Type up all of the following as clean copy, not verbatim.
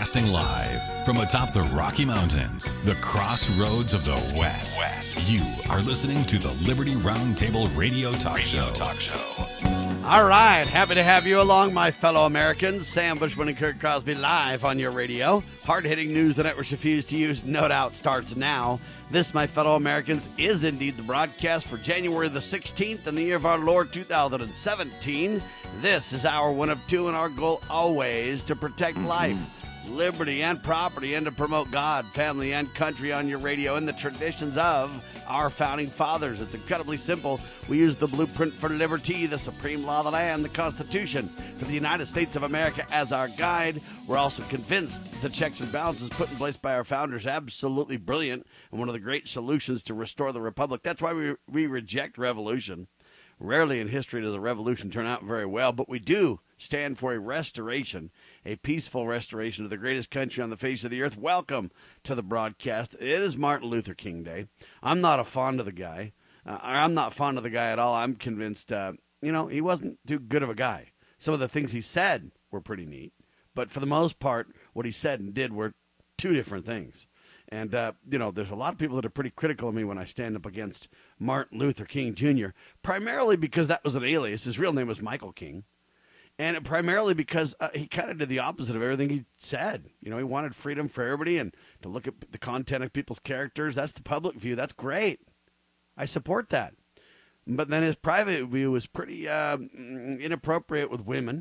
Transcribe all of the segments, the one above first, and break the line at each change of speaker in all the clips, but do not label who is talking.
Broadcasting live from atop the Rocky Mountains, the crossroads of the West. You are listening to the Liberty Roundtable Radio Talk Show.
All right, happy to have you along, my fellow Americans. Sam Bushman and Kurt Crosby live on your radio. Hard-hitting news the networks refuse to use, no doubt, starts now. This, my fellow Americans, is indeed the broadcast for January the 16th in the year of our Lord 2017. This is our one of two, and our goal always to protect life, liberty, and property, and to promote God, family, and country on your radio and the traditions of our founding fathers. It's incredibly simple. We use the blueprint for liberty, the supreme law of the land, the Constitution for the United States of America as our guide. We're also convinced the checks and balances put in place by our founders absolutely brilliant and one of the great solutions to restore the republic. That's why we reject revolution. Rarely in history does a revolution turn out very well, but we do stand for a restoration, a peaceful restoration of the greatest country on the face of the earth. Welcome to the broadcast. It is Martin Luther King Day. I'm not fond of the guy. I'm not fond of the guy at all. I'm convinced, he wasn't too good of a guy. Some of the things he said were pretty neat, but for the most part, what he said and did were two different things. And, there's a lot of people that are pretty critical of me when I stand up against Martin Luther King Jr., primarily because that was an alias. His real name was Michael King. And primarily because he kind of did the opposite of everything he said. He wanted freedom for everybody and to look at the content of people's characters. That's the public view. That's great. I support that. But then his private view was pretty inappropriate with women.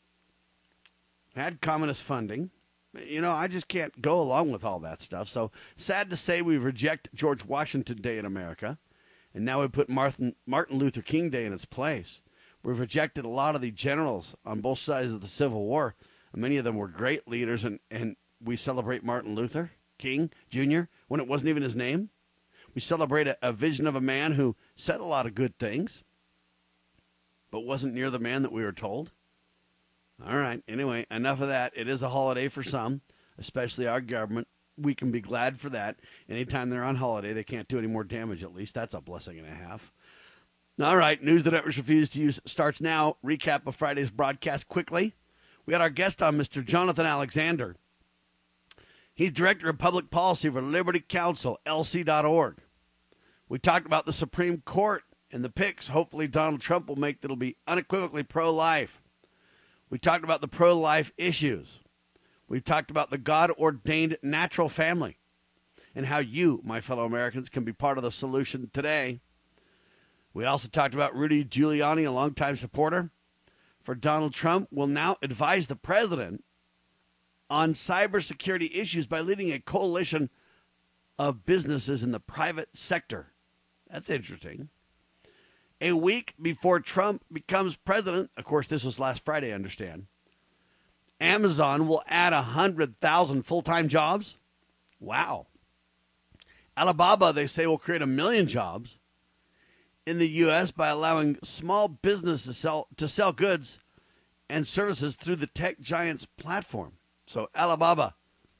Had communist funding. I just can't go along with all that stuff. So sad to say we reject George Washington Day in America. And now we put Martin Luther King Day in its place. We've rejected a lot of the generals on both sides of the Civil War. Many of them were great leaders, and we celebrate Martin Luther King Jr. when it wasn't even his name. We celebrate a vision of a man who said a lot of good things, but wasn't near the man that we were told. All right, anyway, enough of that. It is a holiday for some, especially our government. We can be glad for that. Anytime they're on holiday, they can't do any more damage, at least. That's a blessing and a half. All right, news that networks refuse to use starts now. Recap of Friday's broadcast quickly. We got our guest on, Mr. Jonathan Alexander. He's Director of Public Policy for Liberty Counsel, LC.org. We talked about the Supreme Court and the picks. Hopefully Donald Trump will make that'll be unequivocally pro-life. We talked about the pro-life issues. We talked about the God-ordained natural family and how you, my fellow Americans, can be part of the solution today. We also talked about Rudy Giuliani, a longtime supporter for Donald Trump, will now advise the president on cybersecurity issues by leading a coalition of businesses in the private sector. That's interesting. A week before Trump becomes president, of course, this was last Friday, I understand, Amazon will add 100,000 full-time jobs. Wow. Alibaba, they say, will create 1 million jobs in the U.S. by allowing small businesses to sell goods and services through the tech giant's platform. So Alibaba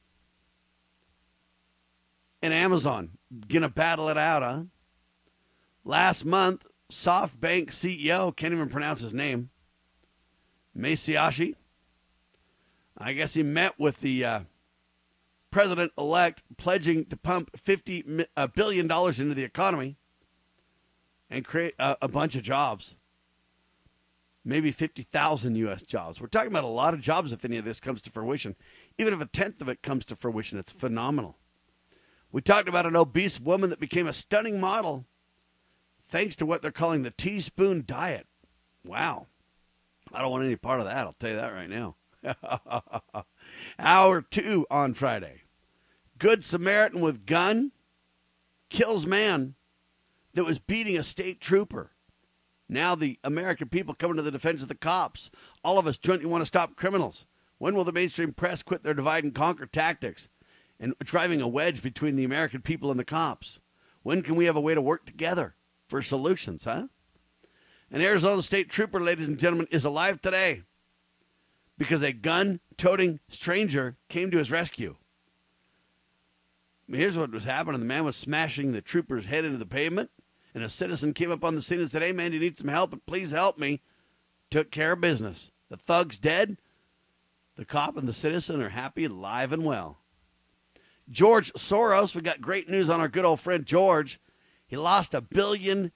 and Amazon going to battle it out, huh? Last month, SoftBank CEO, can't even pronounce his name, Masayoshi, I guess he met with the president-elect pledging to pump $50 billion into the economy and create a bunch of jobs, maybe 50,000 U.S. jobs. We're talking about a lot of jobs if any of this comes to fruition. Even if a tenth of it comes to fruition, it's phenomenal. We talked about an obese woman that became a stunning model thanks to what they're calling the teaspoon diet. Wow. I don't want any part of that. I'll tell you that right now. Hour 2 on Friday. Good Samaritan with gun kills man that was beating a state trooper. Now the American people coming to the defense of the cops. All of us jointly want to stop criminals. When will the mainstream press quit their divide and conquer tactics and driving a wedge between the American people and the cops? When can we have a way to work together for solutions, huh? An Arizona state trooper, ladies and gentlemen, is alive today because a gun-toting stranger came to his rescue. Here's what was happening. The man was smashing the trooper's head into the pavement, and a citizen came up on the scene and said, "Hey, man, do you need some help? Please help me." Took care of business. The thug's dead. The cop and the citizen are happy, alive, and well. George Soros, we got great news on our good old friend George. He lost $1 billion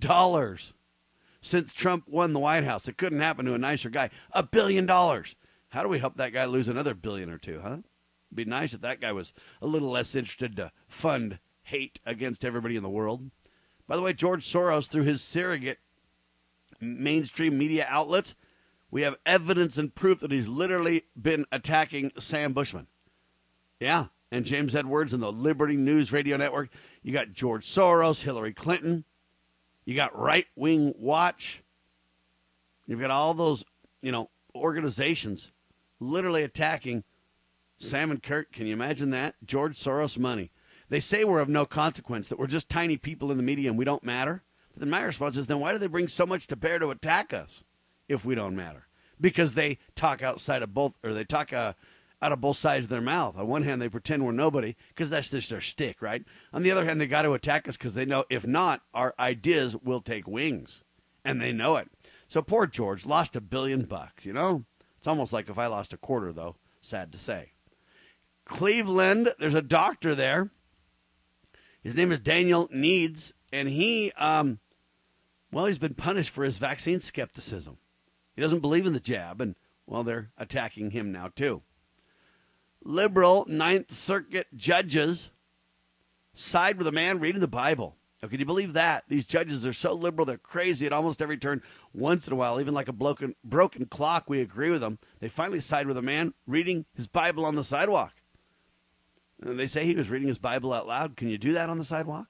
since Trump won the White House. It couldn't happen to a nicer guy. $1 billion. How do we help that guy lose another billion or two, huh? It'd be nice if that guy was a little less interested to fund hate against everybody in the world. By the way, George Soros, through his surrogate mainstream media outlets, we have evidence and proof that he's literally been attacking Sam Bushman. Yeah, and James Edwards and the Liberty News Radio Network. You got George Soros, Hillary Clinton. You got Right Wing Watch. You've got all those, organizations literally attacking Sam and Kurt. Can you imagine that? George Soros money. They say we're of no consequence, that we're just tiny people in the media and we don't matter. But then my response is, then why do they bring so much to bear to attack us if we don't matter? Because they talk outside of both, or they talk out of both sides of their mouth. On one hand, they pretend we're nobody because that's just their shtick, right? On the other hand, they got to attack us because they know if not, our ideas will take wings, and they know it. So poor George lost $1 billion. It's almost like if I lost a quarter, though. Sad to say. Cleveland, there's a doctor there. His name is Daniel Needs, and he, he's been punished for his vaccine skepticism. He doesn't believe in the jab, and, they're attacking him now, too. Liberal Ninth Circuit judges side with a man reading the Bible. Now, can you believe that? These judges are so liberal, they're crazy at almost every turn. Once in a while, even like a broken clock, we agree with them. They finally side with a man reading his Bible on the sidewalk. And they say he was reading his Bible out loud. Can you do that on the sidewalk?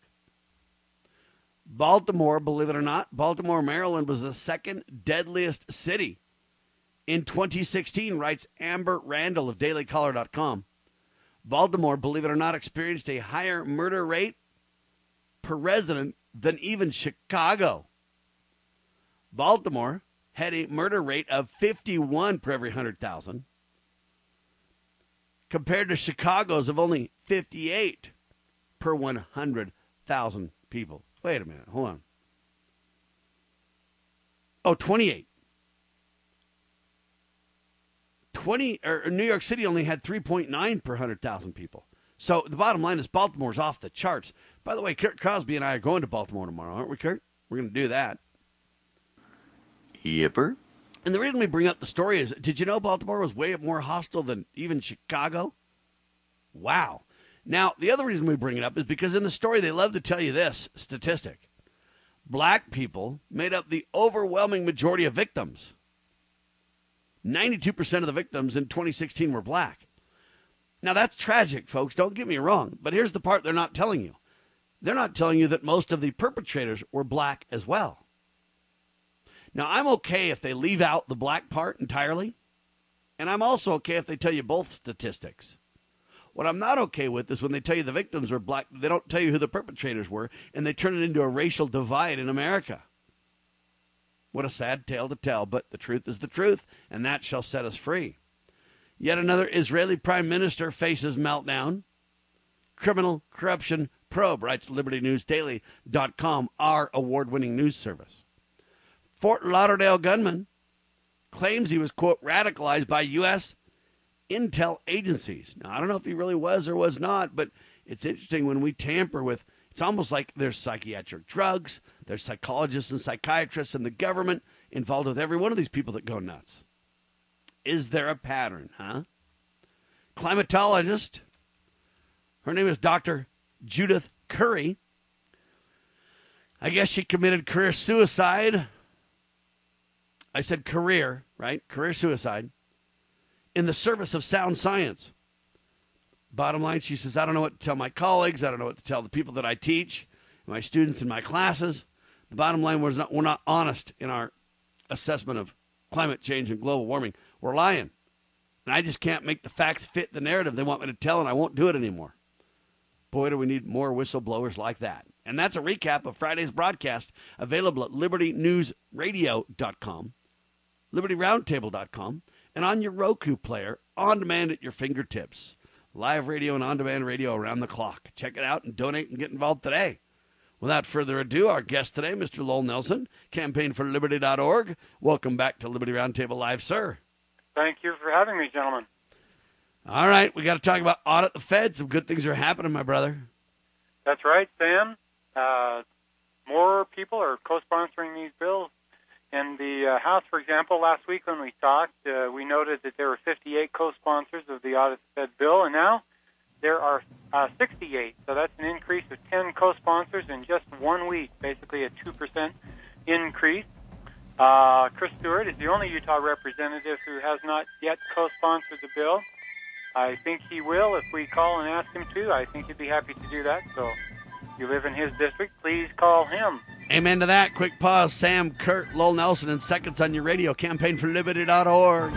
Baltimore, believe it or not, Baltimore, Maryland was the second deadliest city in 2016, writes Amber Randall of dailycaller.com. Baltimore, believe it or not, experienced a higher murder rate per resident than even Chicago. Baltimore had a murder rate of 51 per every 100,000, compared to Chicago's of only 58 per 100,000 people. Wait a minute. Hold on. 28. New York City only had 3.9 per 100,000 people. So the bottom line is Baltimore's off the charts. By the way, Kurt Crosby and I are going to Baltimore tomorrow, aren't we, Kurt? We're going to do that.
Yipper.
And the reason we bring up the story is, did you know Baltimore was way more hostile than even Chicago? Wow. Now, the other reason we bring it up is because in the story they love to tell you this statistic. Black people made up the overwhelming majority of victims. 92% of the victims in 2016 were black. Now, that's tragic, folks. Don't get me wrong. But here's the part they're not telling you. They're not telling you that most of the perpetrators were black as well. Now, I'm okay if they leave out the black part entirely, and I'm also okay if they tell you both statistics. What I'm not okay with is when they tell you the victims were black, they don't tell you who the perpetrators were, and they turn it into a racial divide in America. What a sad tale to tell, but the truth is the truth, and that shall set us free. Yet another Israeli prime minister faces meltdown. Criminal corruption probe, writes LibertyNewsDaily.com, our award-winning news service. Fort Lauderdale gunman claims he was, quote, radicalized by U.S. intel agencies. Now, I don't know if he really was or was not, but it's interesting when we tamper with, it's almost like there's psychiatric drugs, there's psychologists and psychiatrists and the government involved with every one of these people that go nuts. Is there a pattern, huh? Climatologist, her name is Dr. Judith Curry. I guess she committed career suicide. I said career, right? Career suicide. In the service of sound science. Bottom line, she says, I don't know what to tell my colleagues. I don't know what to tell the people that I teach, my students in my classes. The bottom line was we're not honest in our assessment of climate change and global warming. We're lying. And I just can't make the facts fit the narrative they want me to tell, and I won't do it anymore. Boy, do we need more whistleblowers like that. And that's a recap of Friday's broadcast, available at libertynewsradio.com, libertyroundtable.com, and on your Roku player, on demand at your fingertips. Live radio and on-demand radio around the clock. Check it out and donate and get involved today. Without further ado, our guest today, Mr. Lowell Nelson, campaignforliberty.org. Welcome back to Liberty Roundtable Live, sir.
Thank you for having me, gentlemen.
All right, we got to talk about Audit the Fed. Some good things are happening, my brother.
That's right, Sam. More people are co-sponsoring these bills. In the House, for example, last week when we talked, we noted that there were 58 co-sponsors of the Audit the Fed bill, and now there are 68. So that's an increase of 10 co-sponsors in just 1 week, basically a 2% increase. Chris Stewart is the only Utah representative who has not yet co-sponsored the bill. I think he will if we call and ask him to. I think he'd be happy to do that. So if you live in his district, please call him.
Amen to that. Quick pause. Sam, Kurt, Lowell Nelson in seconds on your radio. CampaignForLiberty.org.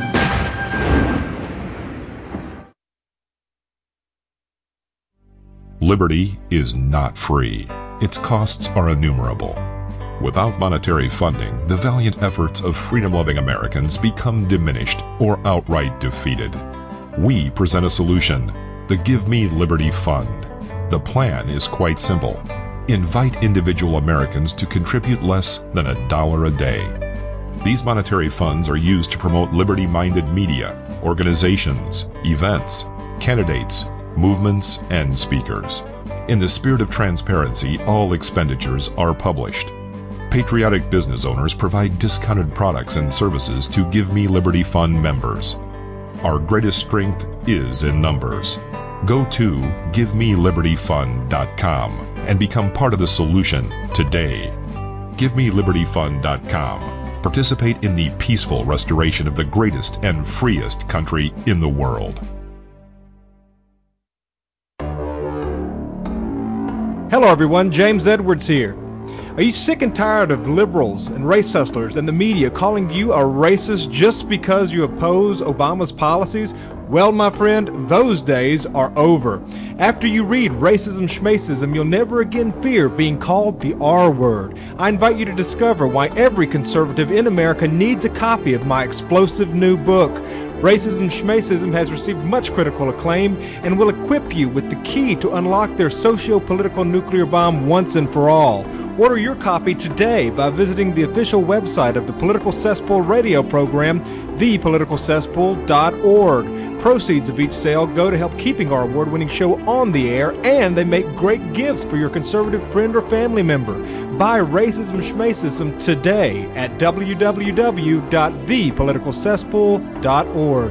Liberty is not free. Its costs are innumerable. Without monetary funding, the valiant efforts of freedom-loving Americans become diminished or outright defeated. We present a solution, the Give Me Liberty Fund. The plan is quite simple. Invite individual Americans to contribute less than $1 a day. These monetary funds are used to promote liberty-minded media, organizations, events, candidates, movements, and speakers. In the spirit of transparency, all expenditures are published. Patriotic business owners provide discounted products and services to Give Me Liberty Fund members. Our greatest strength is in numbers. Go to GiveMeLibertyFund.com and become part of the solution today. GiveMeLibertyFund.com. Participate in the peaceful restoration of the greatest and freest country in the world.
Hello everyone, James Edwards here. Are you sick and tired of liberals and race hustlers and the media calling you a racist just because you oppose Obama's policies? Well, my friend, those days are over. After you read Racism Schmacism, you'll never again fear being called the R word. I invite you to discover why every conservative in America needs a copy of my explosive new book. Racism Schmacism has received much critical acclaim and will equip you with the key to unlock their socio-political nuclear bomb once and for all. Order your copy today by visiting the official website of the Political Cesspool radio program, thepoliticalcesspool.org. Proceeds of each sale go to help keeping our award-winning show on the air, and they make great gifts for your conservative friend or family member. Buy Racism Schmacism today at www.thepoliticalcesspool.org.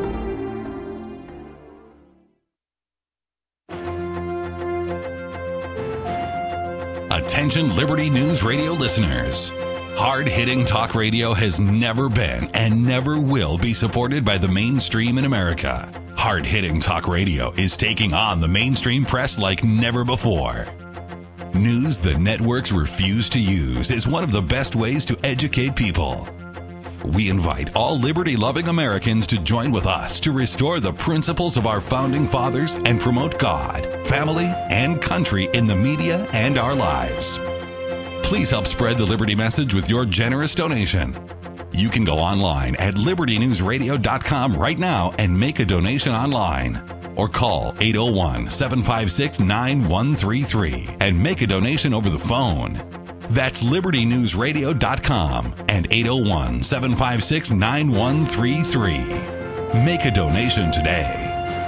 Attention Liberty News Radio listeners. Hard-hitting talk radio has never been and never will be supported by the mainstream in America. Hard-hitting talk radio is taking on the mainstream press like never before. News the networks refuse to use is one of the best ways to educate people. We invite all liberty-loving Americans to join with us to restore the principles of our founding fathers and promote God, family, and country in the media and our lives. Please help spread the Liberty message with your generous donation. You can go online at libertynewsradio.com right now and make a donation online. Or call 801-756-9133 and make a donation over the phone. That's libertynewsradio.com and 801-756-9133. Make a donation today.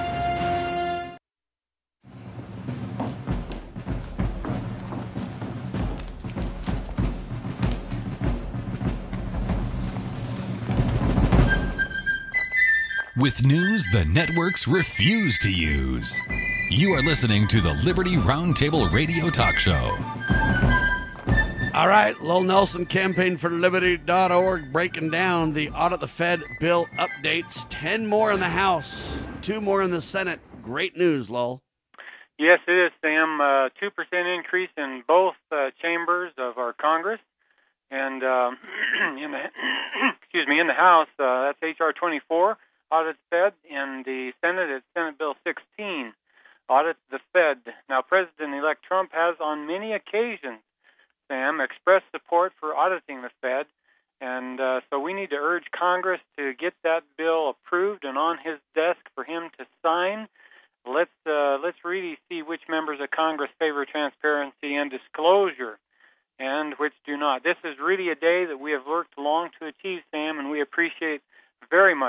With news the networks refuse to use. You are listening to the Liberty Roundtable Radio Talk Show.
All right, Lowell Nelson, CampaignForLiberty.org, breaking down the Audit the Fed bill updates. 10 more in the House, 2 more in the Senate. Great news, Lowell.
Yes, it is, Sam. 2% increase in both chambers of our Congress. And in the House, that's H.R. 24, Audit the Fed. In the Senate, it's Senate Bill 16, Audit the Fed. Now, President-elect Trump has on many occasions, Sam, expressed support for auditing the Fed, and so we need to urge Congress to get that bill approved and on his desk for him to sign. Let's really see which members of Congress favor transparency and disclosure and which do not. This is really a day that we have worked long to achieve, Sam, and we appreciate very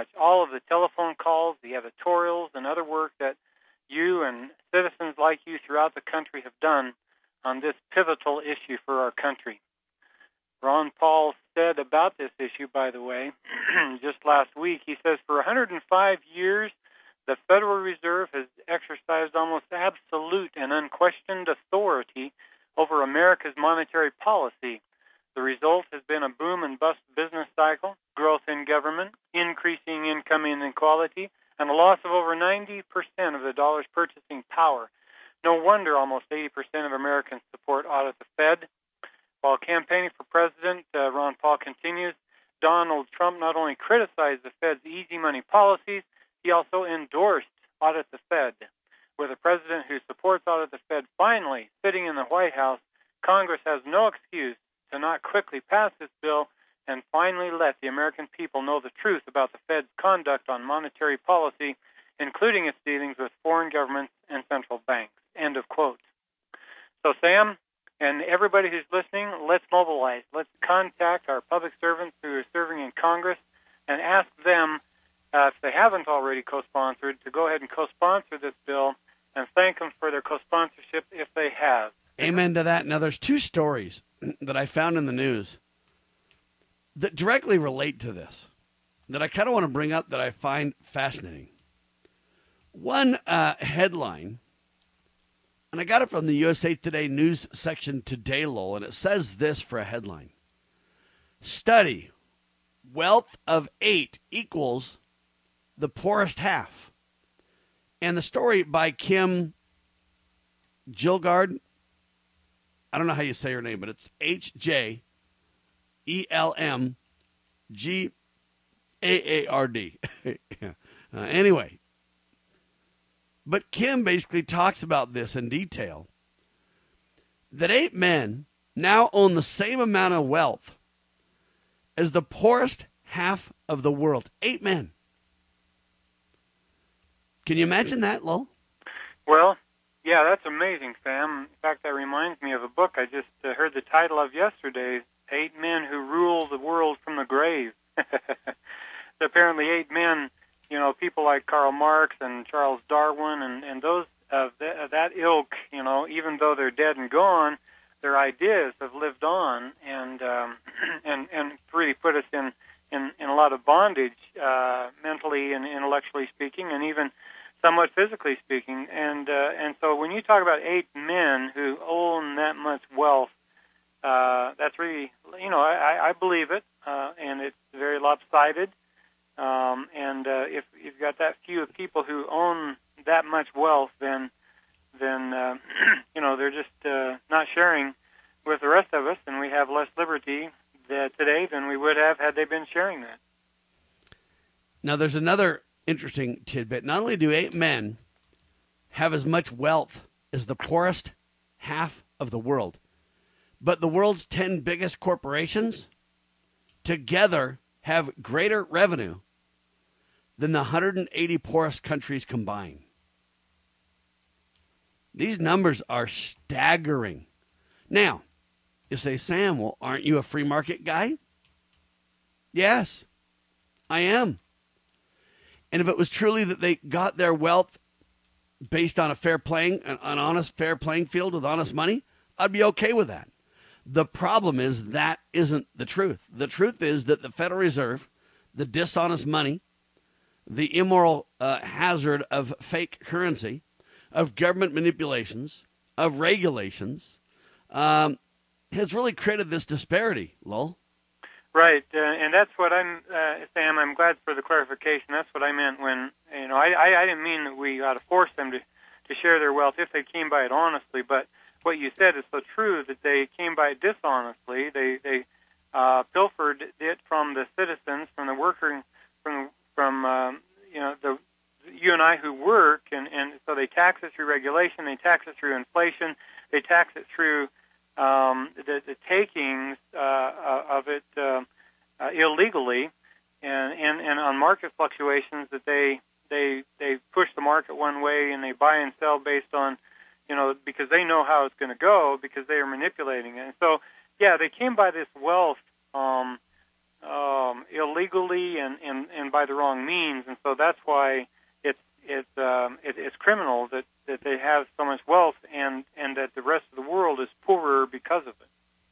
like you throughout the country have done on this pivotal issue for our country. Ron Paul said about this issue, by the way, just last week, he says, for 105 years, the Federal Reserve has exercised almost absolute and unquestioned authority over America's monetary policy. The result has been a boom and bust business cycle, growth in government, increasing income inequality, and a loss of over 90% of the dollar's purchasing power. No wonder almost 80% of Americans support audit the Fed. While campaigning for president, Ron Paul continues, Donald Trump not only criticized the Fed's easy money policies, he also endorsed audit the Fed. With a president who supports audit the Fed finally sitting in the White House, Congress has no excuse to not quickly pass this bill and finally let the American people know the truth about the Fed's conduct on monetary policy, including its dealings with foreign governments and central banks. End of quote. So, Sam, and everybody who's listening, let's mobilize. Let's contact our public servants who are serving in Congress and ask them, if they haven't already co-sponsored, to go ahead and co-sponsor this bill and thank them for their co-sponsorship if they have.
Amen to that. Now, there's two stories that I found in the news that directly relate to this that I kind of want to bring up that I find fascinating. One headline, and I got it from the USA Today news section today, Lowell, and it says this for a headline. Study, wealth of 8 equals the poorest half. And the story by Kim Gilgard, I don't know how you say her name, but it's HJELMGAARD. Anyway, but Kim basically talks about this in detail, that 8 men now own the same amount of wealth as the poorest half of the world. 8 men. Can you imagine that, Lowell?
Well, yeah, that's amazing, Sam. In fact, that reminds me of a book I just heard the title of yesterday, 8 Men Who Rule the World from the Grave. Apparently 8 men, you know, people like Karl Marx and Charles Darwin and those of that ilk, you know, even though they're dead and gone, their ideas have lived on and really put us in a lot of bondage, mentally and intellectually speaking, and even somewhat physically speaking. And so when you talk about 8 men who own that much wealth, that's really, you know, I believe it, and it's very lopsided. If you've got that few of people who own that much wealth, then you know, they're just not sharing with the rest of us, and we have less liberty today than we would have had they been sharing that.
Now, there's another interesting tidbit. Not only do 8 men have as much wealth as the poorest half of the world, but the world's 10 biggest corporations together have greater revenue than the 180 poorest countries combined. These numbers are staggering. Now, you say, Sam, well, aren't you a free market guy? Yes, I am. And if it was truly that they got their wealth based on an honest, fair playing field with honest money, I'd be okay with that. The problem is that isn't the truth. The truth is that the Federal Reserve, the dishonest money, the immoral hazard of fake currency, of government manipulations, of regulations, has really created this disparity, Lowell.
Right, and that's what Sam, I'm glad for the clarification. That's what I meant when, you know, I didn't mean that we ought to force them to share their wealth if they came by it honestly, but what you said is so true, that they came by it dishonestly. They pilfered it from the citizens, from the workers, from you know, you and I who work, and so they tax it through regulation, they tax it through inflation, they tax it through the takings of it illegally, and on market fluctuations that they push the market one way and they buy and sell based on, you know, because they know how it's going to go, because they are manipulating it. And so, yeah, they came by this wealth illegally and by the wrong means, and so that's why it's criminal that that they have so much wealth and that the rest of the world is poorer because of it.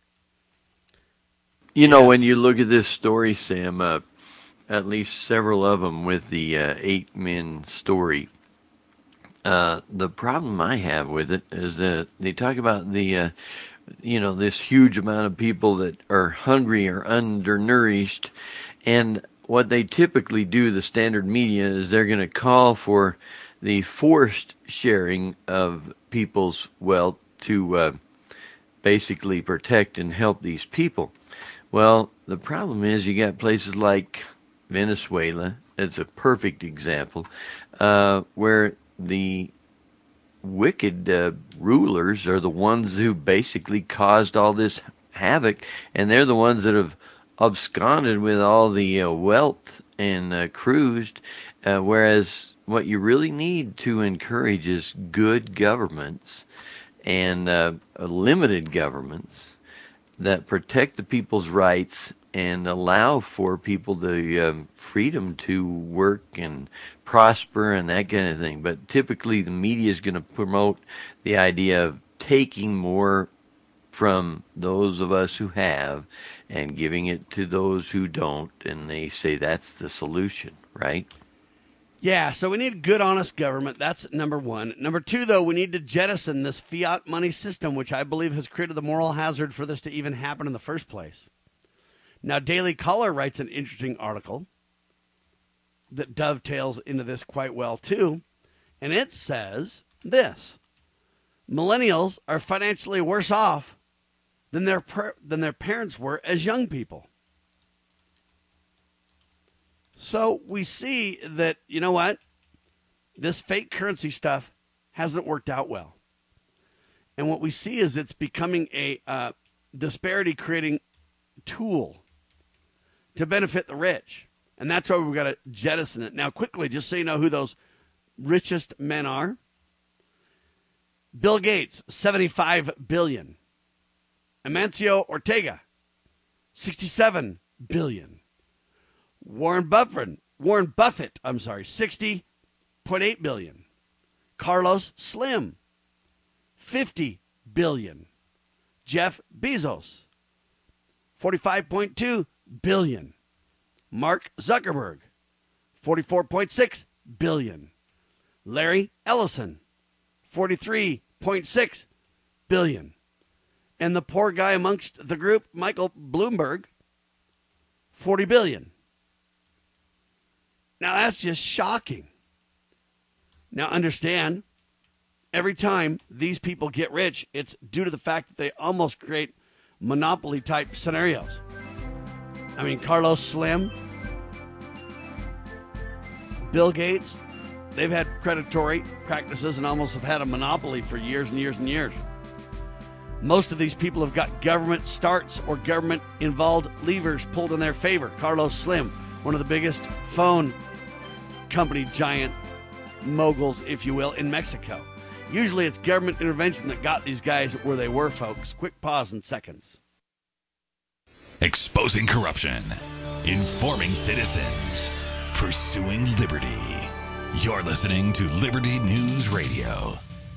You know, when you look at this story, Sam, at least several of them with the 8 men story, the problem I have with it is that they talk about the, this huge amount of people that are hungry or undernourished, and what they typically do, the standard media, is they're going to call for the forced sharing of people's wealth to basically protect and help these people. Well, the problem is you got places like Venezuela. It's a perfect example where the wicked rulers are the ones who basically caused all this havoc, and they're the ones that have absconded with all the wealth and cruised, whereas what you really need to encourage is good governments and limited governments that protect the people's rights and allow for people the freedom to work and prosper and that kind of thing. But typically the media is going to promote the idea of taking more from those of us who have and giving it to those who don't, and they say that's the solution, right?
Yeah, so we need a good, honest government. That's number one. Number two, though, we need to jettison this fiat money system, which I believe has created the moral hazard for this to even happen in the first place. Now, Daily Caller writes an interesting article that dovetails into this quite well, too. And it says this: millennials are financially worse off than their parents were as young people. So we see that, you know what? This fake currency stuff hasn't worked out well. And what we see is it's becoming a disparity-creating tool to benefit the rich. And that's why we've got to jettison it. Now, quickly, just so you know who those richest men are. Bill Gates, $75 billion. Amancio Ortega, $67 billion. Warren Buffett, $60.8 billion. Carlos Slim, $50 billion. Jeff Bezos, $45.2 billion. Mark Zuckerberg, $44.6 billion. Larry Ellison, $43.6 billion. And the poor guy amongst the group, Michael Bloomberg, $40 billion. Now, that's just shocking. Now, understand, every time these people get rich, it's due to the fact that they almost create monopoly-type scenarios. I mean, Carlos Slim, Bill Gates, they've had predatory practices and almost have had a monopoly for years and years and years. Most of these people have got government starts or government-involved levers pulled in their favor. Carlos Slim, one of the biggest phone company giant moguls, if you will, in Mexico. Usually it's government intervention that got these guys where they were, folks. Quick pause in seconds.
Exposing corruption, informing citizens, pursuing liberty. You're listening to Liberty News Radio.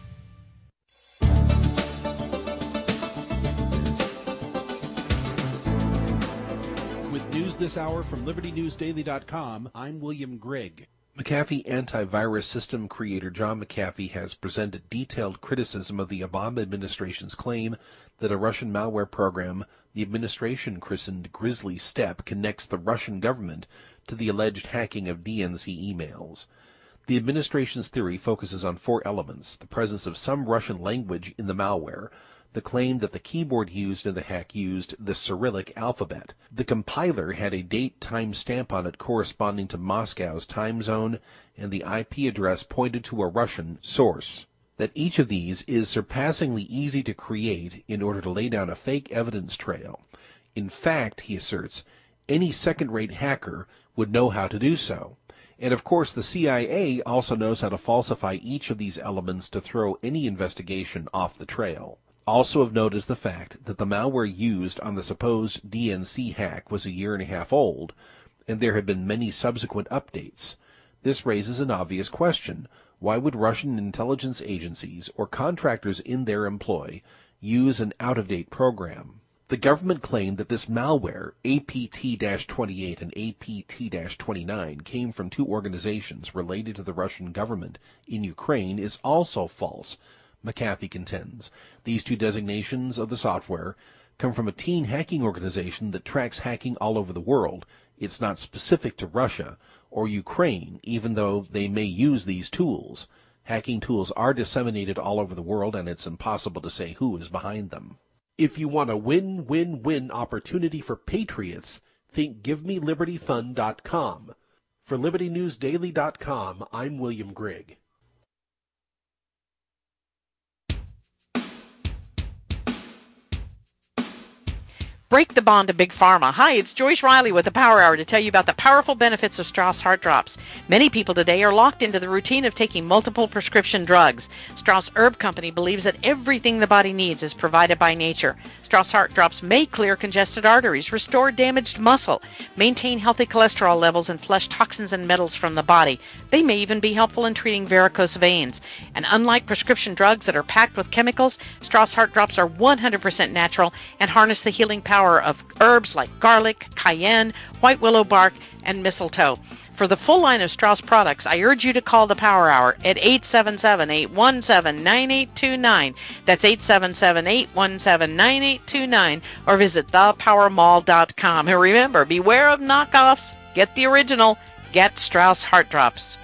With news this hour from LibertyNewsDaily.com, I'm William Grigg.
McAfee antivirus system creator John McAfee has presented detailed criticism of the Obama administration's claim that a Russian malware program the administration christened Grizzly Steppe connects the Russian government to the alleged hacking of DNC emails. The administration's theory focuses on 4 elements: the presence of some Russian language in the malware, the claim that the keyboard used in the hack used the Cyrillic alphabet, the compiler had a date-time stamp on it corresponding to Moscow's time zone, and the IP address pointed to a Russian source. That each of these is surpassingly easy to create in order to lay down a fake evidence trail. In fact, he asserts, any second-rate hacker would know how to do so. And of course, the CIA also knows how to falsify each of these elements to throw any investigation off the trail. Also of note is the fact that the malware used on the supposed DNC hack was 1.5 years old, and there have been many subsequent updates. This raises an obvious question. Why would Russian intelligence agencies or contractors in their employ use an out-of-date program? The government claimed that this malware, APT-28 and APT-29, came from two organizations related to the Russian government in Ukraine is also false, McAfee contends. These two designations of the software come from a teen hacking organization that tracks hacking all over the world. It's not specific to Russia or Ukraine, even though they may use these tools. Hacking tools are disseminated all over the world, and it's impossible to say who is behind them. If you want a win-win-win opportunity for patriots, think GiveMeLibertyFund.com. For LibertyNewsDaily.com, I'm William Grigg.
Break the bond to Big Pharma. Hi, it's Joyce Riley with the Power Hour to tell you about the powerful benefits of Strauss Heart Drops. Many people today are locked into the routine of taking multiple prescription drugs. Strauss Herb Company believes that everything the body needs is provided by nature. Strauss Heart Drops may clear congested arteries, restore damaged muscle, maintain healthy cholesterol levels, and flush toxins and metals from the body. They may even be helpful in treating varicose veins. And unlike prescription drugs that are packed with chemicals, Strauss Heart Drops are 100% natural and harness the healing power of herbs like garlic, cayenne, white willow bark, and mistletoe. For the full line of Strauss products, I urge you to call the Power Hour at 877-817-9829. That's 877-817-9829, or visit thepowermall.com. And remember, beware of knockoffs. Get the original. Get Strauss Heart Drops.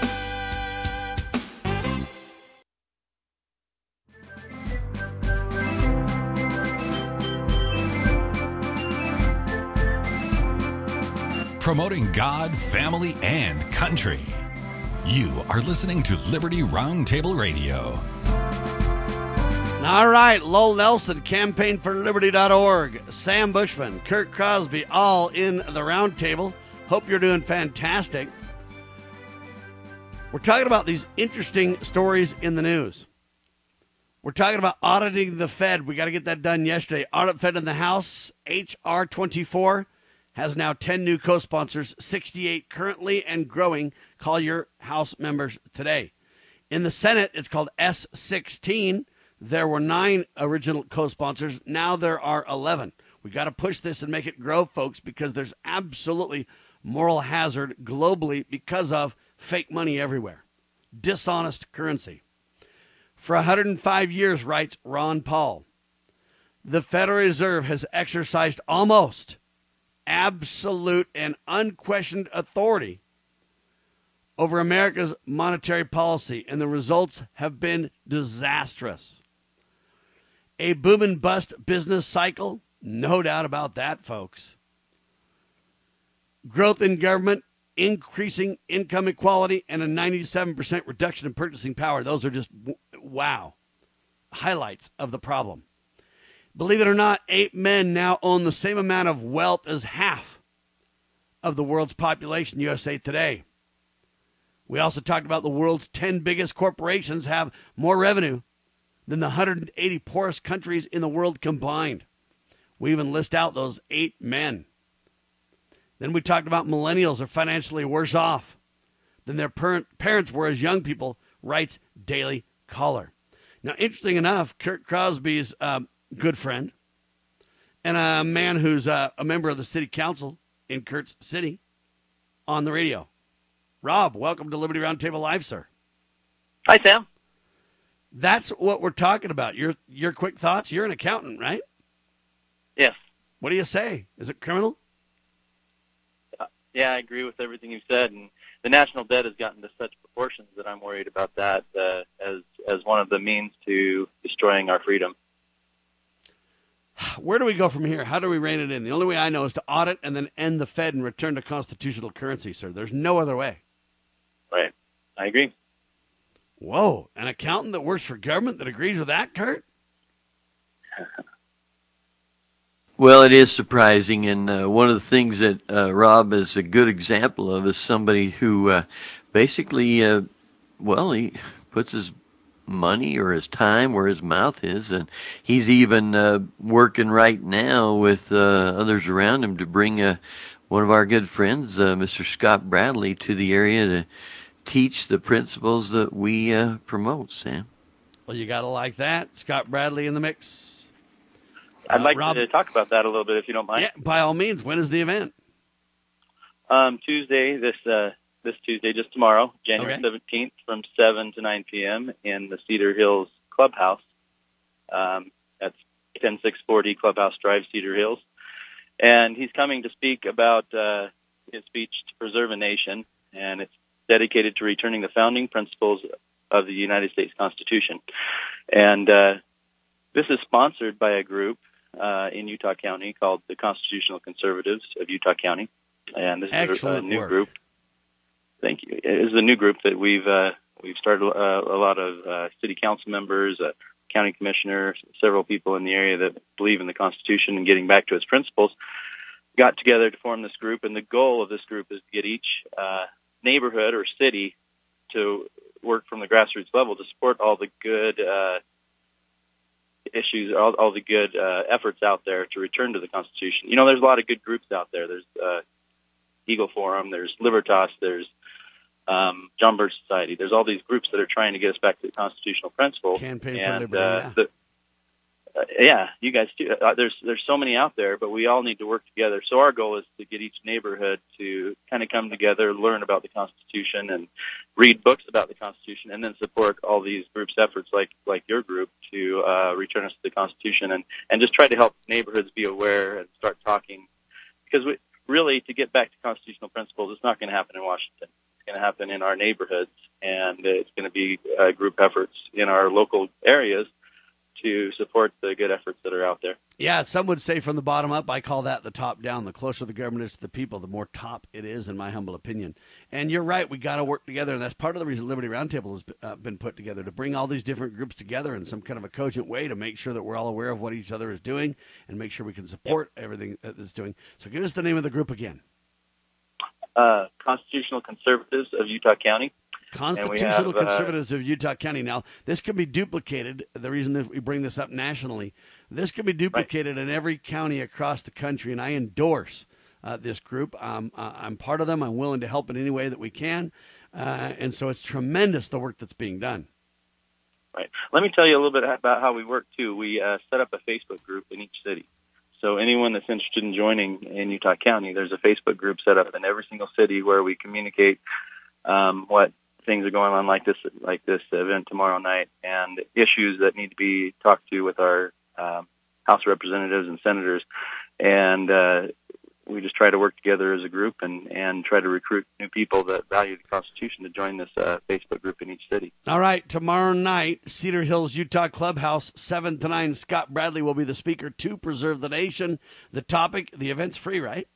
Promoting God, family, and country. You are listening to Liberty Roundtable Radio.
All right, Lowell Nelson, campaignforliberty.org, Sam Bushman, Kurt Crosby, all in the roundtable. Hope you're doing fantastic. We're talking about these interesting stories in the news. We're talking about auditing the Fed. We got to get that done yesterday. Audit Fed in the House, H.R. 24. Has now 10 new co-sponsors, 68 currently and growing. Call your House members today. In the Senate, it's called S16. There were 9 original co-sponsors. Now there are 11. We got to push this and make it grow, folks, because there's absolutely moral hazard globally because of fake money everywhere. Dishonest currency. For 105 years, writes Ron Paul, the Federal Reserve has exercised almost absolute and unquestioned authority over America's monetary policy, and the results have been disastrous. A boom and bust business cycle, no doubt about that, folks. Growth in government, increasing income equality, and a 97% reduction in purchasing power. Those are just, wow, highlights of the problem. Believe it or not, 8 men now own the same amount of wealth as half of the world's population, USA Today. We also talked about the world's 10 biggest corporations have more revenue than the 180 poorest countries in the world combined. We even list out those 8 men. Then we talked about millennials are financially worse off than their parents were as young people, writes Daily Caller. Now, interesting enough, Kurt Crosby's good friend and a man who's a member of the city council in Kurt's city on the radio. Rob, welcome to Liberty Roundtable Live, sir.
Hi, Sam.
That's what we're talking about. Your quick thoughts. You're an accountant, right?
Yes.
What do you say? Is it criminal?
Yeah, I agree with everything you've said, and the national debt has gotten to such proportions that I'm worried about that as one of the means to destroying our freedom.
Where do we go from here? How do we rein it in? The only way I know is to audit and then end the Fed and return to constitutional currency, sir. There's no other way.
Right. I agree.
Whoa, an accountant that works for government that agrees with that, Kurt?
Well, it is surprising, and one of the things that Rob is a good example of is somebody who basically, he puts his money or his time where his mouth is, and he's even working right now with others around him to bring one of our good friends, Mr. Scott Bradley, to the area teach the principles that we promote, Sam.
Well, you got to like that. Scott Bradley in the mix.
I'd like
Rob,
to talk about that a little bit, if you don't mind.
Yeah, by all means. When is the event?
Tuesday, this Tuesday, just tomorrow, January 17th, from 7 to 9 p.m. in the Cedar Hills Clubhouse. That's 10640 Clubhouse Drive, Cedar Hills. And he's coming to speak about his speech to preserve a nation, and it's dedicated to returning the founding principles of the United States Constitution. And this is sponsored by a group in Utah County called the Constitutional Conservatives of Utah County. And this is a new group. Thank you. It is a new group that we've started. A lot of city council members, county commissioner, several people in the area that believe in the Constitution and getting back to its principles, got together to form this group. And the goal of this group is to get each neighborhood or city to work from the grassroots level to support all the good issues, all the good efforts out there to return to the Constitution. You know, there's a lot of good groups out there. There's Eagle Forum, there's Libertas, there's John Birch Society. There's all these groups that are trying to get us back to the constitutional principle.
Campaign for Liberty,
yeah, you guys too. There's so many out there, but we all need to work together. So our goal is to get each neighborhood to kind of come together, learn about the Constitution, and read books about the Constitution, and then support all these groups' efforts, like your group, to return us to the Constitution, and just try to help neighborhoods be aware and start talking. Because really, to get back to constitutional principles, it's not going to happen in Washington. It's going to happen in our neighborhoods, and it's going to be group efforts in our local areas to support the good efforts that are out there.
Yeah, some would say from the bottom up. I call that the top down. The closer the government is to the people, the more top it is, in my humble opinion. And you're right, we got to work together, and that's part of the reason Liberty Roundtable has been put together, to bring all these different groups together in some kind of a cogent way to make sure that we're all aware of what each other is doing and make sure we can support everything that it's doing. So give us the name of the group again.
Constitutional Conservatives of Utah County.
Constitutional Conservatives of Utah County. Now, this can be duplicated. The reason that we bring this up nationally, this can be duplicated in every county across the country, and I endorse this group. I'm part of them. I'm willing to help in any way that we can, and so it's tremendous the work that's being done.
Right. Let me tell you a little bit about how we work, too. We set up a Facebook group in each city. So anyone that's interested in joining in Utah County, there's a Facebook group set up in every single city where we communicate what things are going on, like this event tomorrow night, and issues that need to be talked to with our House representatives and senators. And we just try to work together as a group and try to recruit new people that value the Constitution to join this Facebook group in each city.
All right, tomorrow night, Cedar Hills, Utah Clubhouse, 7 to 9. Scott Bradley will be the speaker to preserve the nation. The topic, the event's free, right?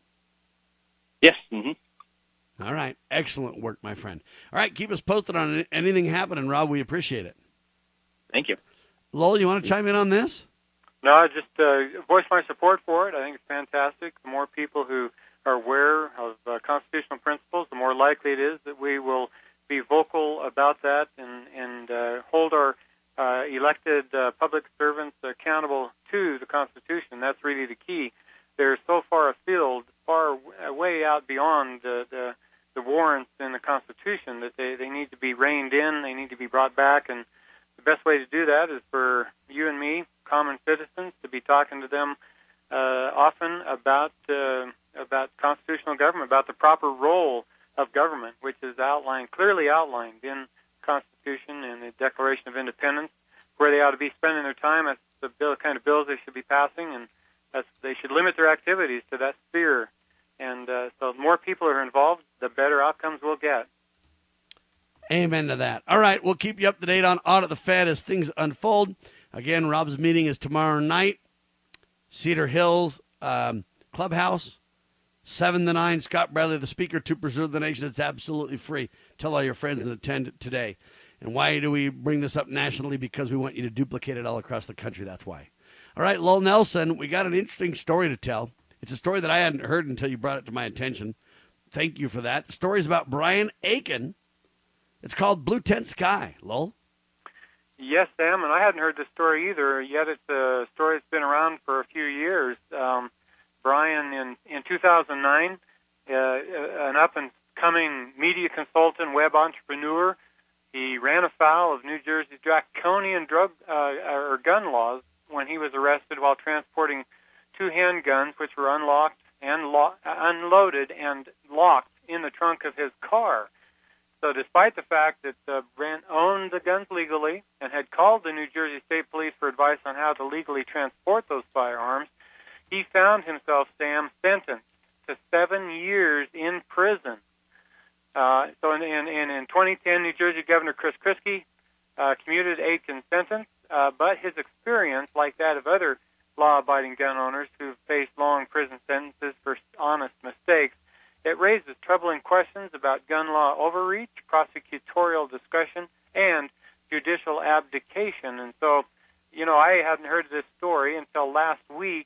Yes. Mm-hmm.
All right. Excellent work, my friend. All right. Keep us posted on anything happening, Rob. We appreciate it.
Thank you.
Lowell, you want to chime in on this?
No, I just voice my support for it. I think it's fantastic. The more people who are aware of constitutional principles, the more likely it is that we will be vocal about that and hold our elected public servants accountable to the Constitution. That's really the key. They're so far afield, way out beyond the warrants in the Constitution that they need to be reined in, they need to be brought back, and the best way to do that is for you and me, common citizens, to be talking to them often about constitutional government, about the proper role of government, which is clearly outlined in the Constitution and the Declaration of Independence, where they ought to be spending their time. That's the kind of bills they should be passing, and they should limit their activities to that sphere. And so the more people are involved, the better outcomes we'll get.
Amen to that. All right, we'll keep you up to date on Audit the Fed as things unfold. Again, Rob's meeting is tomorrow night, Cedar Hills Clubhouse, 7 to 9. Scott Bradley, the speaker to preserve the nation. It's absolutely free. Tell all your friends and attend today. And why do we bring this up nationally? Because we want you to duplicate it all across the country. That's why. All right, Lowell Nelson, we got an interesting story to tell. It's a story that I hadn't heard until you brought it to my attention. Thank you for that. The story's about Brian Aiken. It's called Blue Tent Sky. Lowell?
Yes, Sam, and I hadn't heard this story either, yet it's a story that's been around for a few years. Brian, in 2009, an up-and-coming media consultant, web entrepreneur, drug or gun laws when he was arrested while transporting 2 handguns, which were unlocked and unloaded and locked in the trunk of his car. So despite the fact that Brent owned the guns legally and had called the New Jersey State Police for advice on how to legally transport those firearms, he found himself, Sam, sentenced to 7 years in prison. So in 2010, New Jersey Governor Chris Christie commuted Aitken's sentence, but his experience, like that of other law-abiding gun owners who've faced long prison sentences for honest mistakes, it raises troubling questions about gun law overreach, prosecutorial discussion, and judicial abdication. And so, I hadn't heard of this story until last week.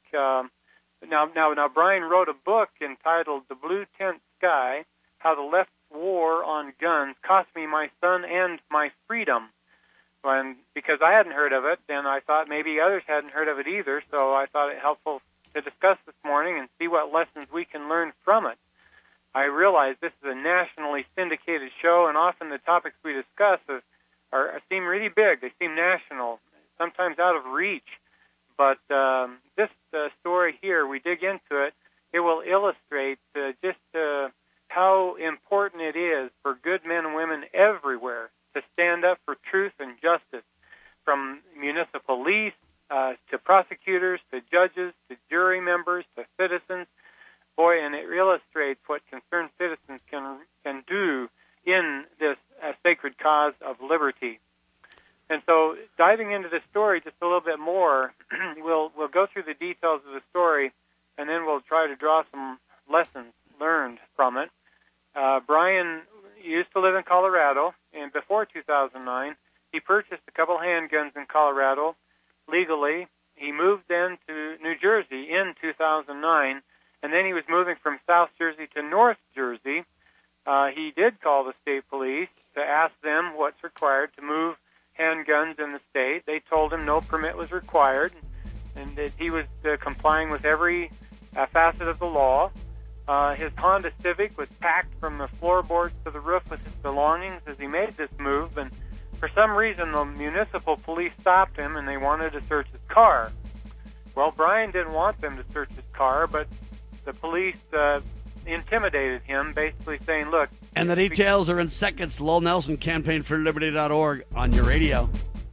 Now, Brian wrote a book entitled The Blue Tent Sky, How the Left's War on Guns Cost Me My Son and My Freedom. And because I hadn't heard of it, then I thought maybe others hadn't heard of it either, so I thought it helpful to discuss this morning and see what lessons we can learn from it. I realize this is a nationally syndicated show, and often the topics we discuss seem really big. They seem national, sometimes out of reach. But this story here, we dig into it, it will illustrate just how important it is for good men and women everywhere to stand up for truth and justice, from municipal police to prosecutors to judges to jury members to citizens. Boy, and it illustrates what concerned citizens can do in this sacred cause of liberty. And so, diving into this story just a little bit more, we'll go through the details of the story, and then we'll try to draw some lessons learned from it. Brian used to live in Colorado, and before 2009, he purchased a couple handguns in Colorado legally. He moved then to New Jersey in 2009, and then he was moving from South Jersey to North Jersey. He did call the state police to ask them what's required to move handguns in the state. They told him no permit was required, and that he was complying with every facet of the law. His Honda Civic was packed from the floorboards to the roof with his belongings as he made this move, and for some reason the municipal police stopped him and they wanted to search his car. Well, Brian didn't want them to search his car, but the police intimidated him, basically saying, look...
And the details are in seconds. Lowell Nelson, campaignforliberty.org on your radio.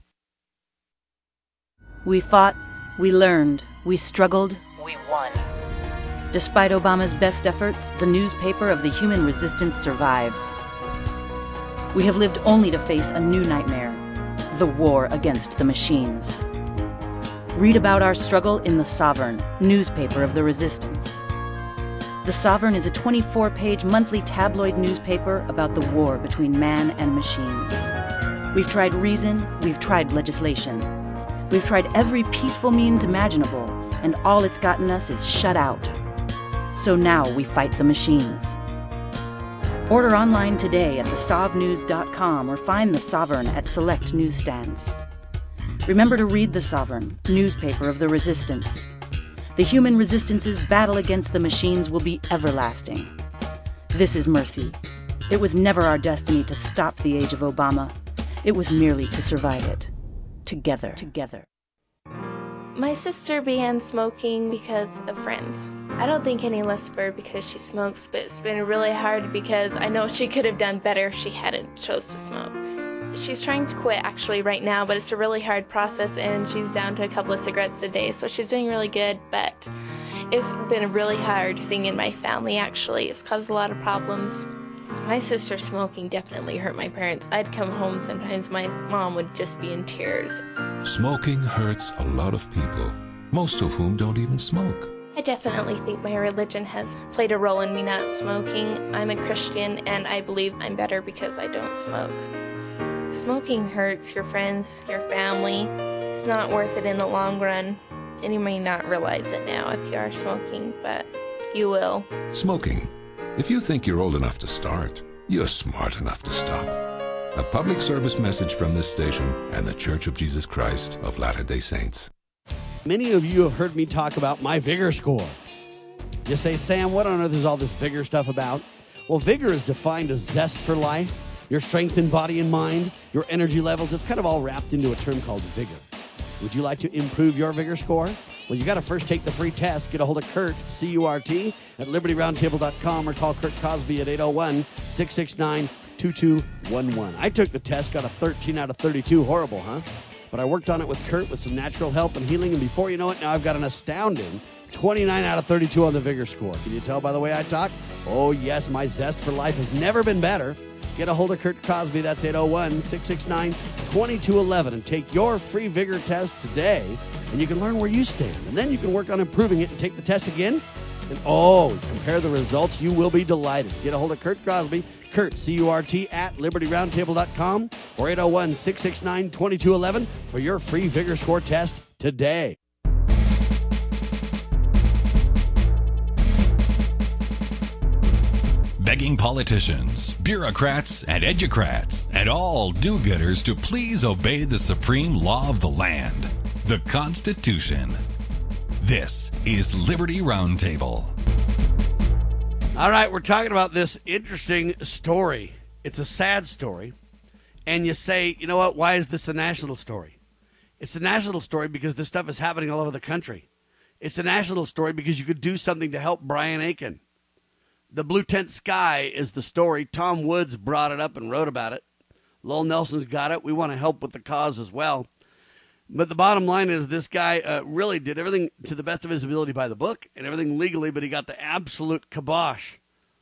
We fought, we learned, we struggled,
we won.
Despite Obama's best efforts, the newspaper of the human resistance survives. We have lived only to face a new nightmare, the war against the machines. Read about our struggle in The Sovereign, newspaper of the resistance. The Sovereign is a 24-page monthly tabloid newspaper about the war between man and machines. We've tried reason, we've tried legislation. We've tried every peaceful means imaginable, and all it's gotten us is shut out. So now we fight the machines. Order online today at thesovnews.com or find The Sovereign at select newsstands. Remember to read The Sovereign, newspaper of the resistance. The human resistance's battle against the machines will be everlasting. This is mercy. It was never our destiny to stop the age of Obama. It was merely to survive it. Together.
My sister began smoking because of friends. I don't think any less of her because she smokes, but it's been really hard because I know she could have done better if she hadn't chose to smoke. She's trying to quit actually right now, but it's a really hard process, and she's down to a couple of cigarettes a day, so she's doing really good, but it's been a really hard thing in my family actually. It's caused a lot of problems. My sister smoking definitely hurt my parents. I'd come home sometimes, my mom would just be in tears.
Smoking hurts a lot of people, most of whom don't even smoke.
I definitely think my religion has played a role in me not smoking. I'm a Christian, and I believe I'm better because I don't smoke. Smoking hurts your friends, your family. It's not worth it in the long run. And you may not realize it now if you are smoking, but you will.
Smoking. If you think you're old enough to start, you're smart enough to stop. A public service message from this station and the Church of Jesus Christ of Latter-day Saints.
Many of you have heard me talk about my Vigor score. You say, Sam, what on earth is all this Vigor stuff about? Well, Vigor is defined as zest for life, your strength in body and mind, your energy levels. It's kind of all wrapped into a term called vigor. Would you like to improve your vigor score? Well, you got to first take the free test. Get a hold of Kurt, C-U-R-T, at LibertyRoundtable.com or call Kurt Cosby at 801-669-2211. I took the test, got a 13 out of 32. Horrible, huh? But I worked on it with Kurt with some natural help and healing, and before you know it, now I've got an astounding 29 out of 32 on the vigor score. Can you tell by the way I talk? Oh, yes, my zest for life has never been better. Get a hold of Kurt Cosby. That's 801-669-2211. And take your free vigor test today, and you can learn where you stand. And then you can work on improving it and take the test again. And, compare the results. You will be delighted. Get a hold of Kurt Cosby. Kurt, C-U-R-T, at LibertyRoundtable.com or 801-669-2211 for your free vigor score test today.
Begging politicians, bureaucrats, and educrats, and all do-gooders to please obey the supreme law of the land, the Constitution. This is Liberty Roundtable.
All right, we're talking about this interesting story. It's a sad story. And you say, you know what, why is this a national story? It's a national story because this stuff is happening all over the country. It's a national story because you could do something to help Brian Aiken. The Blue Tent Sky is the story. Tom Woods brought it up and wrote about it. Lowell Nelson's got it. We want to help with the cause as well. But the bottom line is this guy really did everything to the best of his ability by the book and everything legally, but he got the absolute kibosh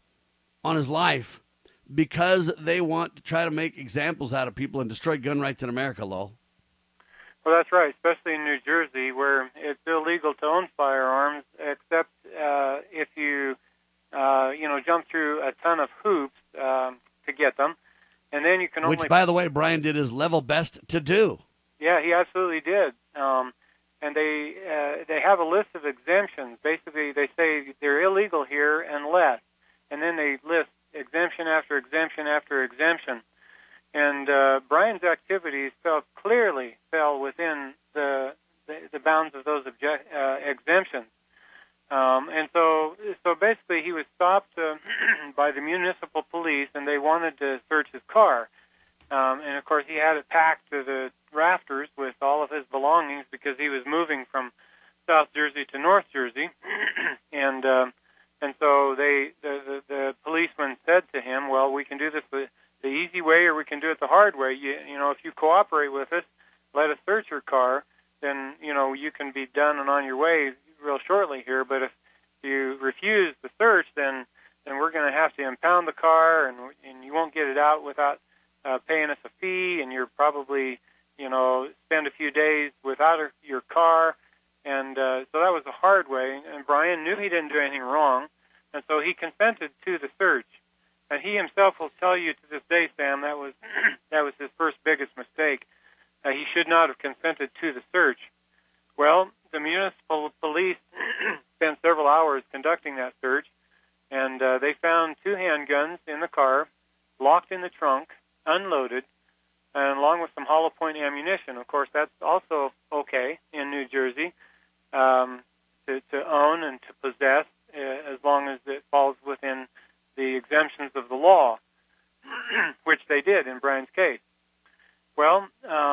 on his life because they want to try to make examples out of people and destroy gun rights in America, Lowell.
Well, that's right, especially in New Jersey where it's illegal to own firearms except if you jump through a ton of hoops to get them. And then you can only...
Which, by the way, Brian did his level best to do.
Yeah, he absolutely did. And they have a list of exemptions. Basically, they say they're illegal here unless, and then they list exemption after exemption after exemption. And Brian's activities clearly fell within the bounds of those exemptions. And so basically, he was stopped by the municipal police, and they wanted to search his car. And of course, he had it packed to the rafters with all of his belongings because he was moving from South Jersey to North Jersey, and so the policeman said to him, "Well, we can do this the easy way, or we can do it the hard way. If you cooperate with us, let us search your car, then you can be done and on your way real shortly here. But if you refuse the search, then we're going to have to impound the car, and you won't get it out without paying us a fee, and you're probably spend a few days without your car." And so that was the hard way. And Brian knew he didn't do anything wrong, and so he consented to the search. And he himself will tell you to this day, Sam, that was his first biggest mistake. He should not have consented to the search. Well, the municipal police spent several hours conducting that search, and they found 2 handguns in the car, locked in the trunk, unloaded, and along with some hollow point ammunition. Of course, that's also okay in New Jersey to own and to possess as long as it falls within the exemptions of the law, which they did in Brian's case. Well,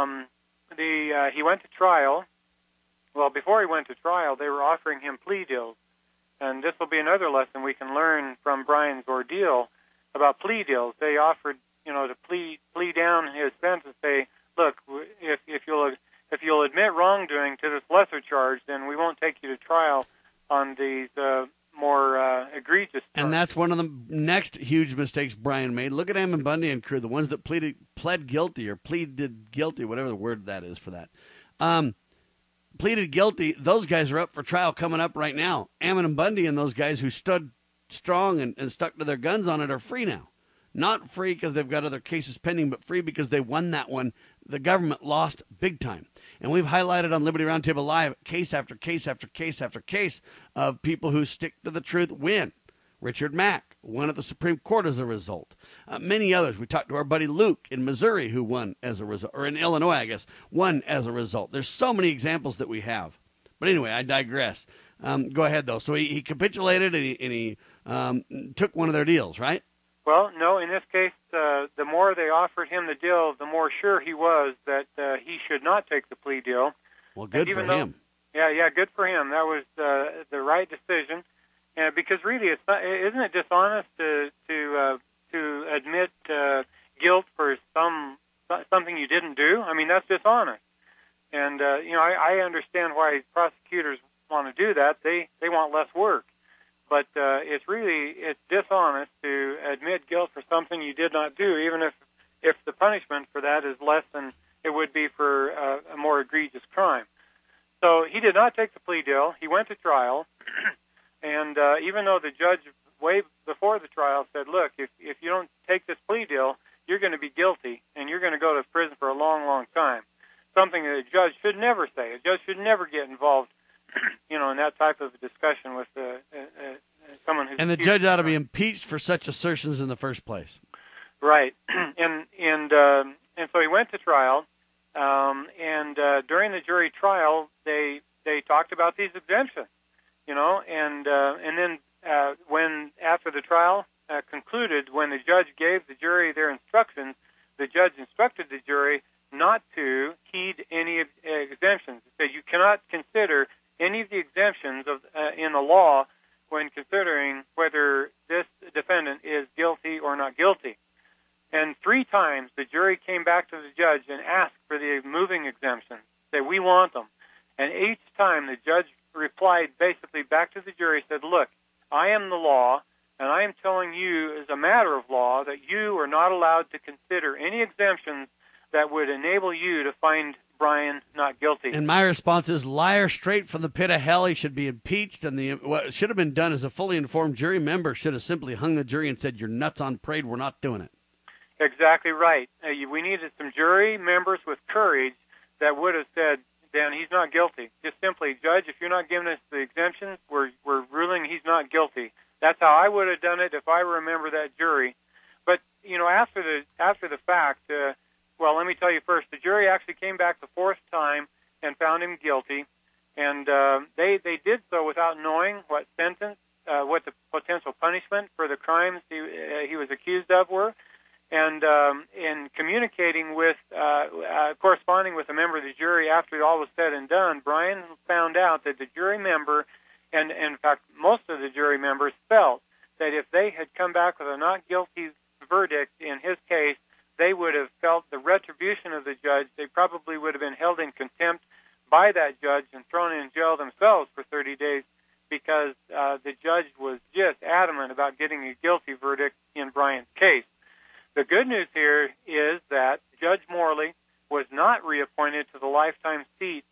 he went to trial. Well, before he went to trial, they were offering him plea deals. And this will be another lesson we can learn from Brian's ordeal about plea deals. They offered, to plea down his sentence, say, look, if you'll admit wrongdoing to this lesser charge, then we won't take you to trial on these more egregious charges.
And that's one of the next huge mistakes Brian made. Look at Ammon Bundy and crew, the ones that pleaded guilty, whatever the word that is for that. Pleaded guilty, those guys are up for trial coming up right now. Ammon and Bundy and those guys who stood strong and stuck to their guns on it are free now. Not free because they've got other cases pending, but free because they won that one. The government lost big time. And we've highlighted on Liberty Roundtable Live case after case after case after case of people who stick to the truth win. Richard Mack won at the Supreme Court as a result. Many others. We talked to our buddy Luke in Missouri who won as a result, or in Illinois, I guess, won as a result. There's so many examples that we have. But anyway, I digress. Go ahead, though. So he capitulated and he took one of their deals, right?
Well, no, in this case, the more they offered him the deal, the more sure he was that he should not take the plea deal.
Well, good for him.
Yeah, good for him. That was the right decision, because really, isn't it dishonest to admit guilt for something you didn't do? I mean, that's dishonest. And I understand why prosecutors want to do that. They want less work. But it's dishonest to admit guilt for something you did not do, even if the punishment for that is less than it would be for a more egregious crime. So he did not take the plea deal. He went to trial, and even though the judge way before the trial said, look, if you don't take this plea deal, you're going to be guilty, and you're going to go to prison for a long, long time, something that a judge should never say. A judge should never get involved in that type of discussion with someone who's...
And the judge ought to be impeached for such assertions in the first place.
Right. And so he went to trial, and during the jury trial, they talked about these exemptions, and then when after the trial concluded, when the judge gave the jury their instructions, the judge instructed the jury not to heed any exemptions. He said you cannot consider any of the exemptions in the law when considering whether this defendant is guilty or not guilty. And 3 times the jury came back to the judge and asked for the moving exemptions, said, we want them. And each time the judge replied basically back to the jury, said, look, I am the law, and I am telling you as a matter of law that you are not allowed to consider any exemptions that would enable you to find Brian not guilty.
And my response is, liar straight from the pit of hell. He should be impeached. And what should have been done is a fully informed jury member should have simply hung the jury and said, you're nuts on parade. We're not doing it.
Exactly right. We needed some jury members with courage that would have said, Dan, he's not guilty. Just simply, Judge, if you're not giving us the exemptions, we're ruling he's not guilty. That's how I would have done it if I remember that jury. But, after the fact, well, let me tell you first, the jury actually came back the 4th time and found him guilty, and they did so without knowing what sentence, what the potential punishment for the crimes he was accused of were, and in communicating with, corresponding with a member of the jury after all was said and done, Brian found out that the jury member, and in fact most of the jury members, felt that if they had come back with a not guilty verdict in his case, they would have felt the retribution of the judge. They probably would have been held in contempt by that judge and thrown in jail themselves for 30 days because the judge was just adamant about getting a guilty verdict in Brian's case. The good news here is that Judge Morley was not reappointed to the lifetime seat.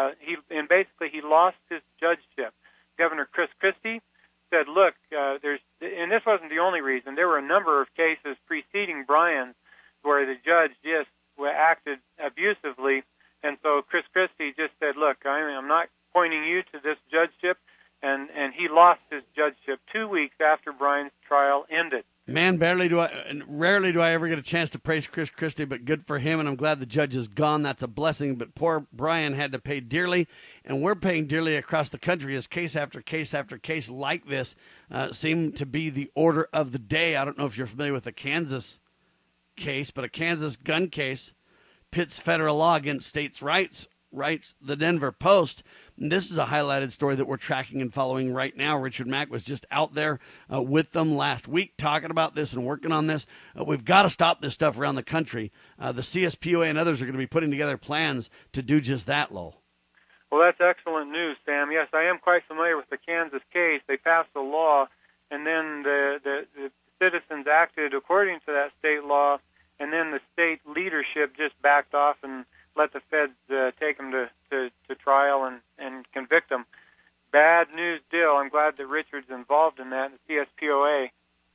He lost his judgeship. Governor Chris Christie said, look, and this wasn't the only reason. There were a number of cases preceding Brian's where the judge just acted abusively, and so Chris Christie just said, look, I'm not appointing you to this judgeship, and he lost his judgeship 2 weeks after Brian's trial ended.
Man, rarely do I ever get a chance to praise Chris Christie, but good for him, and I'm glad the judge is gone. That's a blessing, but poor Brian had to pay dearly, and we're paying dearly across the country as case after case after case like this seem to be the order of the day. I don't know if you're familiar with the Kansas case, but a Kansas gun case pits federal law against states' rights, writes the Denver Post. And this is a highlighted story that we're tracking and following right now. Richard Mack was just out there with them last week talking about this and working on this. We've got to stop this stuff around the country. The CSPOA and others are going to be putting together plans to do just that, Lowell.
Well, that's excellent news, Sam. Yes, I am quite familiar with the Kansas case. They passed a law, and then the citizens acted according to that state law, and then the state leadership just backed off and let the feds take them to trial and convict them. Bad news deal. I'm glad that Richard's involved in that, the CSPOA.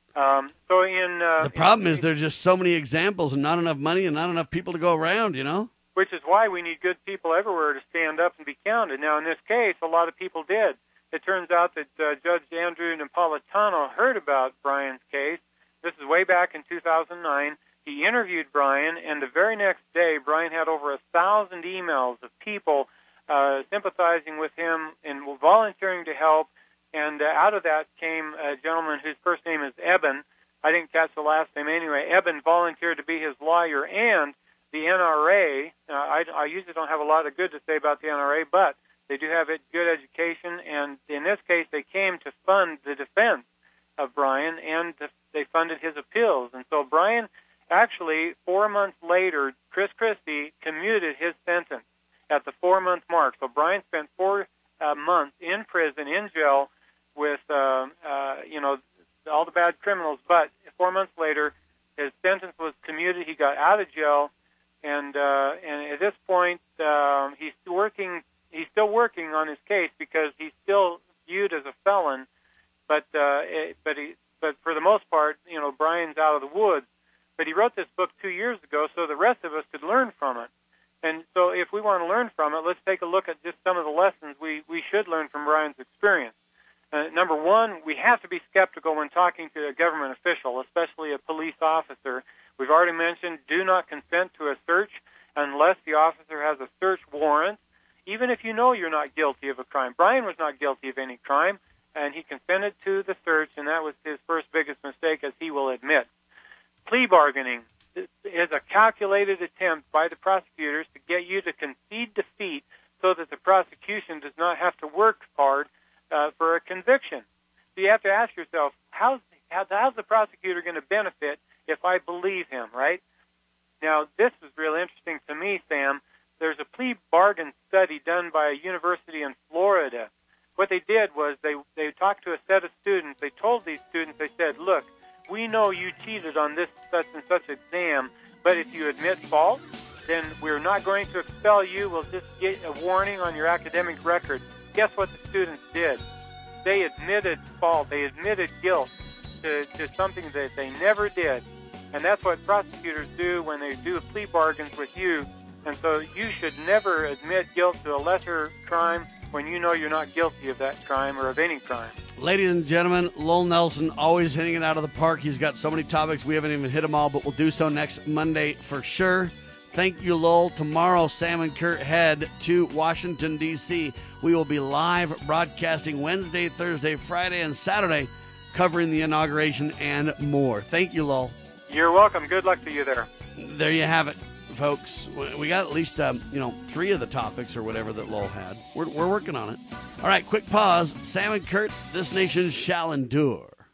The
problem is there's just so many examples and not enough money and not enough people to go around,
Which is why we need good people everywhere to stand up and be counted. Now, in this case, a lot of people did. It turns out that Judge Andrew Napolitano heard about Brian's case. This is way back in 2009. He interviewed Brian, and the very next day, Brian had over 1,000 emails of people sympathizing with him and volunteering to help. And out of that came a gentleman whose first name is Eben, I didn't catch the last name anyway. Eben volunteered to be his lawyer, and the NRA. I usually don't have a lot of good to say about the NRA, but they do have a good education, and in this case, they came to fund the defense of Brian, and they funded his appeals. And so Brian, actually, 4 months later, Chris Christie commuted his sentence at the 4-month mark. So Brian spent 4 months in prison, in jail, with all the bad criminals. But 4 months later, his sentence was commuted. He got out of jail, and at this point, he's still working on his case because he's still viewed as a felon. But for the most part, Brian's out of the woods. But he wrote this book 2 years ago, so the rest of us could learn from it. And so if we want to learn from it, let's take a look at just some of the lessons we should learn from Brian's experience. Number one, we have to be skeptical when talking to a government official, especially a police officer. We've already mentioned, do not consent to a search unless the officer has a search warrant, even if you know you're not guilty of a crime. Brian was not guilty of any crime, and he consented to the search, and that was his first biggest mistake, as he will admit. Plea bargaining is a calculated attempt by the prosecutors to get you to concede defeat so that the prosecution does not have to work hard for a conviction. So you have to ask yourself, how's the prosecutor going to benefit if I believe him, right? Now, this is real interesting to me, Sam. There's a plea bargain study done by a university in Florida. What they did was they talked to a set of students. They told these students, they said, look, we know you cheated on this such and such exam, but if you admit fault, then we're not going to expel you. We'll just get a warning on your academic record. Guess what the students did? They admitted fault. They admitted guilt to something that they never did. And that's what prosecutors do when they do plea bargains with you. And so you should never admit guilt to a lesser crime when you know you're not guilty of that crime or of any crime.
Ladies and gentlemen, Lowell Nelson, always hitting it out of the park. He's got so many topics, we haven't even hit them all, but we'll do so next Monday for sure. Thank you, Lowell. Tomorrow, Sam and Kurt head to Washington, D.C. We will be live broadcasting Wednesday, Thursday, Friday, and Saturday, covering the inauguration and more. Thank you, Lowell.
You're welcome. Good luck to you there.
There you have it, folks. We got at least 3 of the topics or whatever that Lowell had. We're working on it. All right, quick pause. Sam and Kurt, this nation shall endure.